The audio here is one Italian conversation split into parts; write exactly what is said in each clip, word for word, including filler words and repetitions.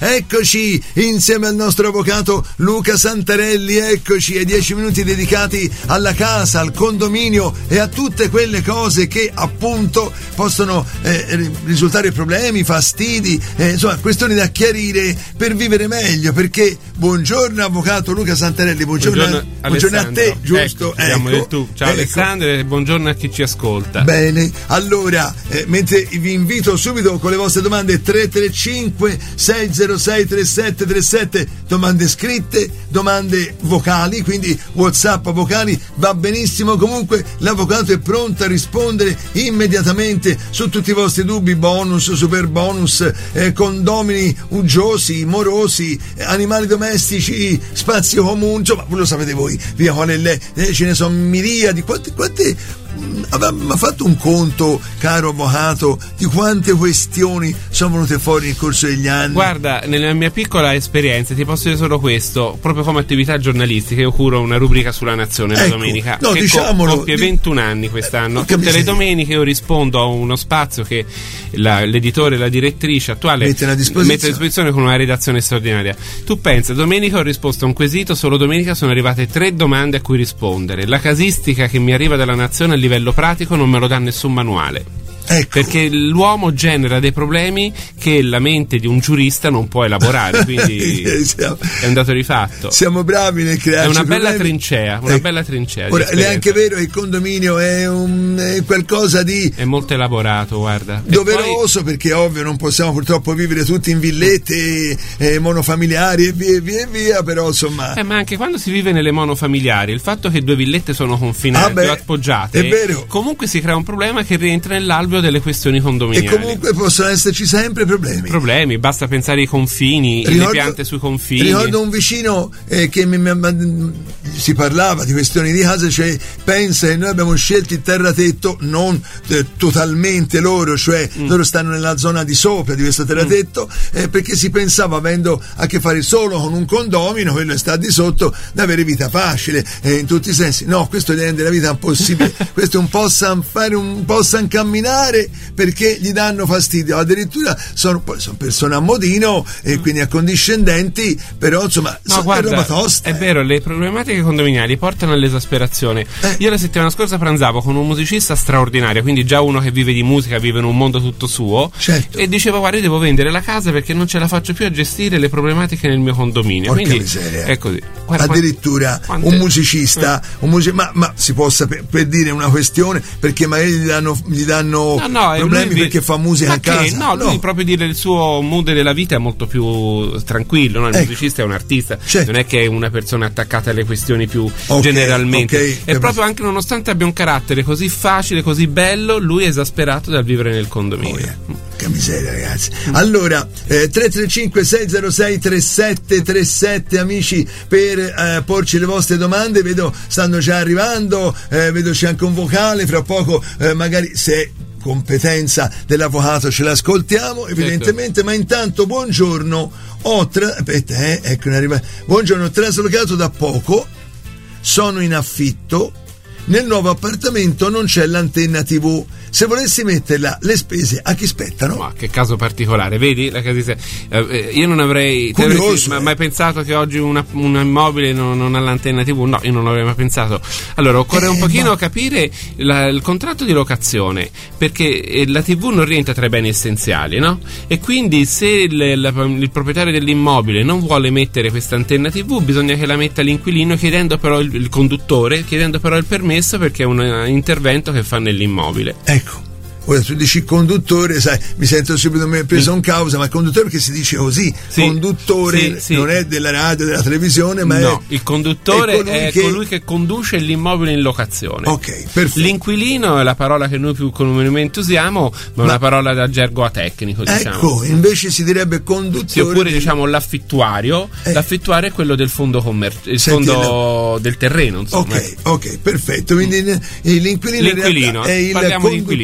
eccoci insieme al nostro avvocato Luca Santarelli, eccoci ai dieci minuti dedicati alla casa, al condominio e a tutte quelle cose che appunto possono eh, risultare problemi, fastidi, eh, insomma questioni da chiarire per vivere meglio, perché buongiorno avvocato Luca Santarelli, buongiorno, buongiorno, a, buongiorno a te, giusto? Ecco, ecco, tu. Ciao ecco. Alessandro e buongiorno a chi ci ascolta. Bene, allora eh, mentre vi invito subito con le vostre domande tre tre cinque sei zero sei tre sette tre sette, domande scritte, domande vocali, quindi WhatsApp vocali va benissimo, comunque l'avvocato è pronto a rispondere immediatamente su tutti i vostri dubbi, bonus, super bonus, eh, condomini uggiosi, morosi, eh, animali domestici, spazi comuni, insomma lo sapete voi, via qual è lei, eh, ce ne sono miriadi, quante, quante avevamo fatto un conto, caro avvocato, di quante questioni sono venute fuori nel corso degli anni? Guarda, nella mia piccola esperienza ti posso dire solo questo, proprio come attività giornalistica io curo una rubrica sulla Nazione la ecco, domenica no, che diciamolo, compie ventuno anni quest'anno. eh, Tutte le domeniche io rispondo a uno spazio che la, l'editore, la direttrice attuale mette a disposizione. mette a disposizione con una redazione straordinaria. Tu pensa, domenica ho risposto a un quesito, solo domenica sono arrivate tre domande a cui rispondere. La casistica che mi arriva dalla Nazione a livello pratico non me lo dà nessun manuale. Ecco. Perché l'uomo genera dei problemi che la mente di un giurista non può elaborare, quindi siamo, è un dato di fatto. Siamo bravi nel creare è una bella problemi. trincea, una ecco. bella trincea. Ora, è anche vero che il condominio è, un, è qualcosa di è molto elaborato, guarda. doveroso, poi, perché ovvio non possiamo purtroppo vivere tutti in villette eh, monofamiliari e via e via e via, però insomma. Eh, ma anche quando si vive nelle monofamiliari, il fatto che due villette sono confinate, ah beh, appoggiate, è vero. Comunque si crea un problema che rientra nell'alveo delle questioni condominiali. E comunque possono esserci sempre problemi. Problemi, basta pensare ai confini, ricordo, le piante sui confini. Ricordo un vicino eh, che mi, mi, si parlava di questioni di casa, cioè pensa che noi abbiamo scelto il terratetto non eh, totalmente loro, cioè mm. loro stanno nella zona di sopra di questo terratetto, mm. eh, perché si pensava, avendo a che fare solo con un condomino, quello sta di sotto, di avere vita facile eh, in tutti i sensi. No, questo gli rende la vita impossibile. Questo non possano fare, un possano camminare perché gli danno fastidio, addirittura sono, poi sono persone a modino e quindi accondiscendenti, però insomma no, sono guarda, roba tosta. È eh. vero, le problematiche condominiali portano all'esasperazione. Eh. Io la settimana scorsa pranzavo con un musicista straordinario, quindi già uno che vive di musica, vive in un mondo tutto suo, certo. E diceva: guarda, io devo vendere la casa perché non ce la faccio più a gestire le problematiche nel mio condominio. Porca quindi miseria. è così. Guarda, addirittura quante... un musicista, eh. un music... ma, ma si può sapere, per dire una questione, perché magari gli danno, gli danno no, no, problemi vi... perché fa musica ma a che? casa. No, lui no. proprio dire il suo mood della vita è molto più tranquillo, no? Il ecco. musicista è un artista, certo. non è che è una persona attaccata alle questioni più okay, generalmente. Okay. E proprio anche nonostante abbia un carattere così facile, così bello, lui è esasperato dal vivere nel condominio. Oh, yeah. Che miseria, ragazzi. Allora, eh, tre tre cinque sei zero sei tre sette tre sette, amici, per eh, porci le vostre domande. Vedo stanno già arrivando, eh, vedo c'è anche un vocale, fra poco eh, magari se competenza dell'avvocato ce l'ascoltiamo evidentemente, certo. Ma intanto buongiorno, ho tra... aspetta, eh, ecco, arriva... buongiorno, ho traslocato da poco, sono in affitto, nel nuovo appartamento non c'è l'antenna tivù, se volessi metterla, le spese a chi spettano? Ma che caso particolare, vedi? La casista, eh, io non avrei Curioso, ma, eh. mai pensato che oggi una, un immobile non, non ha l'antenna tivù. No, io non l'avrei mai pensato. Allora occorre eh, un pochino ma... capire la, il contratto di locazione, perché la tivù non rientra tra i beni essenziali, no? E quindi se il, la, il proprietario dell'immobile non vuole mettere questa antenna tivù, bisogna che la metta l'inquilino, chiedendo però il, il conduttore, chiedendo però il permesso, perché è un intervento che fa nell'immobile. Ecco. Ora tu dici conduttore, sai, mi sento subito preso in causa, ma il conduttore, perché si dice così, sì, conduttore sì, sì. non è della radio, della televisione, ma no, è il conduttore è colui, è che... colui che conduce l'immobile in locazione. Ok, perfetto. L'inquilino è la parola che noi più comunemente usiamo, ma, ma una parola da gergo atecnico, diciamo. Ecco, invece si direbbe conduttore. Sì, oppure diciamo l'affittuario, eh. l'affittuario è quello del fondo commerciale, il Senti, fondo no. del terreno, insomma. Ok, ok, perfetto. Quindi l'inquilino, l'inquilino è il parliamo conduttore. di inquilino. Vabbè,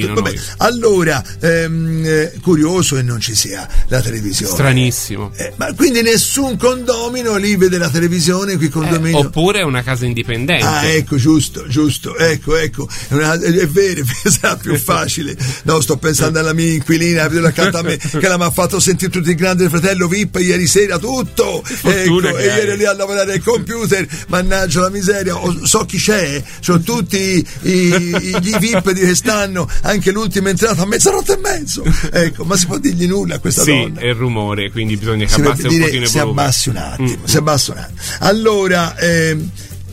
Allora, ehm, eh, curioso che non ci sia la televisione. Stranissimo. Eh, ma quindi nessun condomino lì vede la televisione, qui condominio. Eh, oppure è una casa indipendente. Ah, ecco, giusto, giusto, ecco, ecco, è, una, è vero, sarà più facile. No, sto pensando alla mia inquilina accanto a me, che la mi ha fatto sentire tutti i grandi del fratello V I P ieri sera, tutto. Ecco, e ieri lì a lavorare al computer, mannaggia la miseria. O, so chi c'è, sono tutti i, i, gli V I P di quest'anno, anche l'ultima entrata a mezzanotte e mezzo. Ecco, ma si può dirgli nulla a questa sì, donna? Sì, è il rumore, quindi bisogna che si abbassi un pochino il si volume. abbassi un attimo, mm. si abbassi un attimo. Allora, ehm,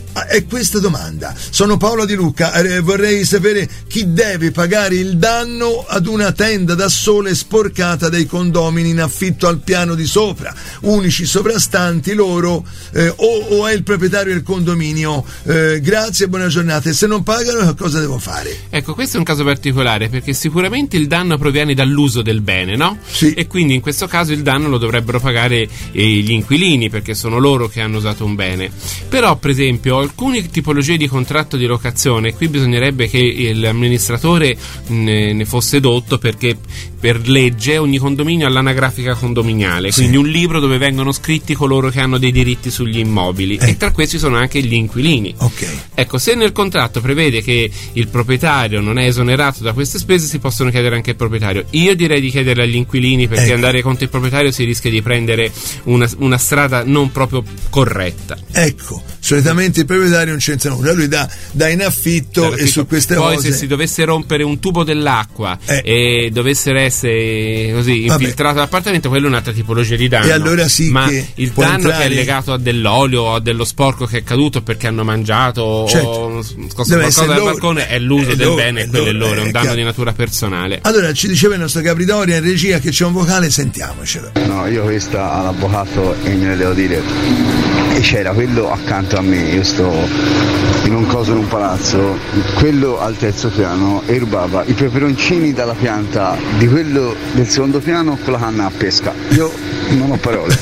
è questa domanda. Sono Paolo Di Lucca, eh, vorrei sapere chi deve pagare il danno ad una tenda da sole sporcata dai condomini in affitto al piano di sopra, unici sovrastanti loro, eh, o, o è il proprietario del condominio. Eh, grazie, buona giornata. E se non pagano, cosa devo fare? Ecco, questo è un caso particolare, perché sicuramente il danno proviene dall'uso del bene, no? Sì. E quindi in questo caso il danno lo dovrebbero pagare eh, gli inquilini, perché sono loro che hanno usato un bene. Però, per esempio, alcune tipologie di contratto di locazione, qui bisognerebbe che l'amministratore ne, ne fosse dotto, perché per legge ogni condominio ha l'anagrafica condominiale, sì. quindi un libro dove vengono scritti coloro che hanno dei diritti sugli immobili, eh. e tra questi sono anche gli inquilini. Okay. Ecco, se nel contratto prevede che il proprietario non è esonerato da queste spese, si possono chiedere anche al proprietario. Io direi di chiederle agli inquilini, perché ecco. andare contro il proprietario si rischia di prendere una, una strada non proprio corretta. Ecco, solitamente il proprietario non c'entra nulla, lui dà, dà in affitto, dà e su queste poi cose. Se si dovesse rompere un tubo dell'acqua eh. e dovessero essere così infiltrato l'appartamento, quello è un'altra tipologia di danno. E allora sì, ma che il danno entrare... che è legato a dell'olio o a dello sporco che è caduto perché hanno mangiato, certo, o scosso qualcosa dal balcone, è l'uso è del loro, bene, è quello è loro, è un danno chiaro. Di natura personale. Allora ci diceva il nostro Capridoria in regia che c'è un vocale, sentiamocelo. No, io questa all'avvocato e gliene devo dire. E c'era quello accanto a me, io sto in un coso in un palazzo, quello al terzo piano e rubava i peperoncini dalla pianta di quello del secondo piano con la canna a pesca. Io non ho parole.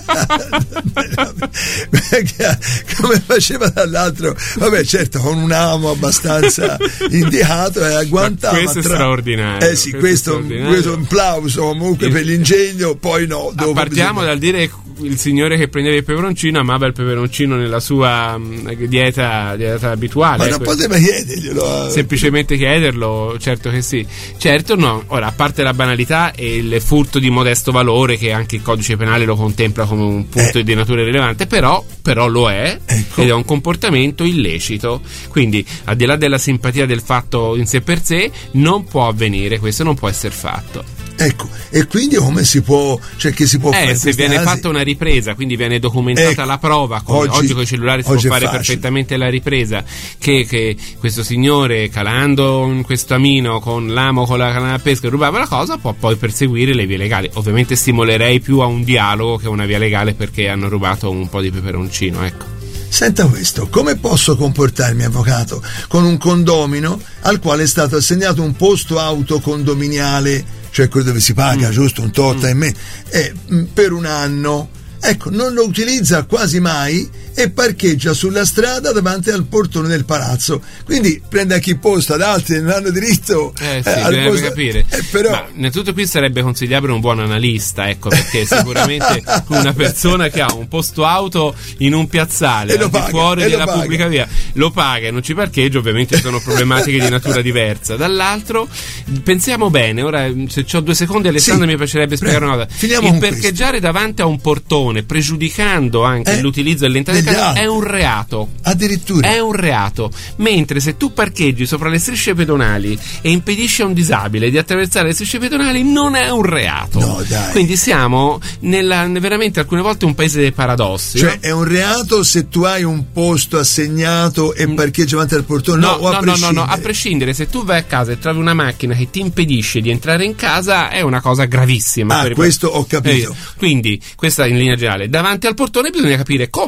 Come faceva dall'altro? Vabbè, certo, con un amo abbastanza indicato e agguantava. Ma questo tra... è straordinario. Eh sì, questo, questo, questo è un plauso comunque per l'ingegno, poi no. Dopo partiamo bisogna... dal dire il signore che prendeva il peperoncino amava il peperoncino nella sua mh, dieta, dieta abituale. Ma non eh, poteva chiederglielo. Semplicemente chiederlo, certo che sì. Certo no, ora a parte la banalità e il furto di modesto valore, che anche il codice penale lo contempla come un punto eh. di natura rilevante, però, però lo è, ecco. Ed è un comportamento illecito. Quindi al di là della simpatia del fatto in sé per sé, non può avvenire, questo non può essere fatto. Ecco, e quindi come si può, cioè che si può eh, fare? Se viene casi? fatta una ripresa, quindi viene documentata ecco, la prova, come oggi, oggi con i cellulari si può fare perfettamente la ripresa, che, che questo signore, calando in questo amino con l'amo con la canna a pesca, rubava la cosa, può poi perseguire le vie legali. Ovviamente stimolerei più a un dialogo che a una via legale, perché hanno rubato un po' di peperoncino, ecco. Senta questo, come posso comportarmi, avvocato, con un condomino al quale è stato assegnato un posto auto condominiale, cioè quello dove si paga, mm. giusto, un tot mm. e me, eh, per un anno? Ecco, non lo utilizza quasi mai e parcheggia sulla strada davanti al portone del palazzo. Quindi prende anche il posto ad altri non hanno diritto. Eh sì, eh, al bisognerebbe posto. capire. Eh, però... Ma innanzitutto qui sarebbe consigliabile un buon analista, ecco, perché sicuramente una persona che ha un posto auto in un piazzale al di fuori della pubblica via lo paga e non ci parcheggia, ovviamente ci sono problematiche di natura diversa. Dall'altro, pensiamo bene, ora se ho due secondi, Alessandro, sì, mi piacerebbe spiegare una cosa. Finiamo il parcheggiare davanti a un portone, pregiudicando anche eh? l'utilizzo dell'entrata di casa, è un reato. Addirittura è un reato. Mentre se tu parcheggi sopra le strisce pedonali e impedisci a un disabile di attraversare le strisce pedonali, non è un reato. No, dai. Quindi siamo nella, veramente alcune volte un paese dei paradossi. Cioè, no? È un reato se tu hai un posto assegnato e parcheggi davanti al portone? No, no, no, a no, no, no, a prescindere. Se tu vai a casa e trovi una macchina che ti impedisce di entrare in casa, è una cosa gravissima. Ah, per questo ho capito. Eh, quindi, questa in linea generale. Davanti al portone bisogna capire come davanti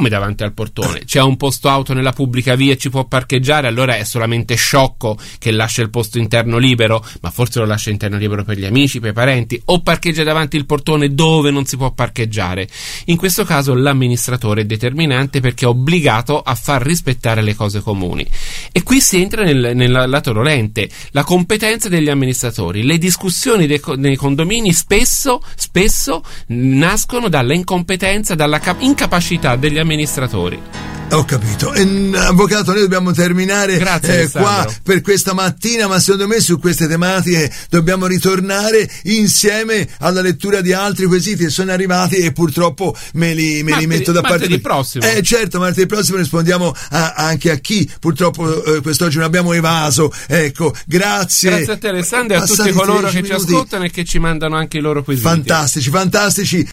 al portone. C'è un posto auto nella pubblica via e ci può parcheggiare, allora è solamente sciocco che lascia il posto interno libero, ma forse lo lascia interno libero per gli amici, per i parenti, o parcheggia davanti il portone dove non si può parcheggiare. In questo caso l'amministratore è determinante perché è obbligato a far rispettare le cose comuni. E qui si entra nel, nel lato dolente, la competenza degli amministratori. Le discussioni dei, nei condomini spesso, spesso nascono dalla incompetenza, dalla cap- incapacità degli amministratori. Ho capito. E, avvocato, noi dobbiamo terminare Grazie, eh, qua per questa mattina, ma secondo me su queste tematiche dobbiamo ritornare insieme alla lettura di altri quesiti che sono arrivati e purtroppo me li, me li metto da parte. Martedì prossimo. Eh certo, martedì prossimo rispondiamo a, anche a chi purtroppo eh, quest'oggi non abbiamo evaso. Ecco, grazie. Grazie a te Alessandro e a tutti coloro che ci ascoltano e che ci mandano anche i loro quesiti. Fantastici, fantastici.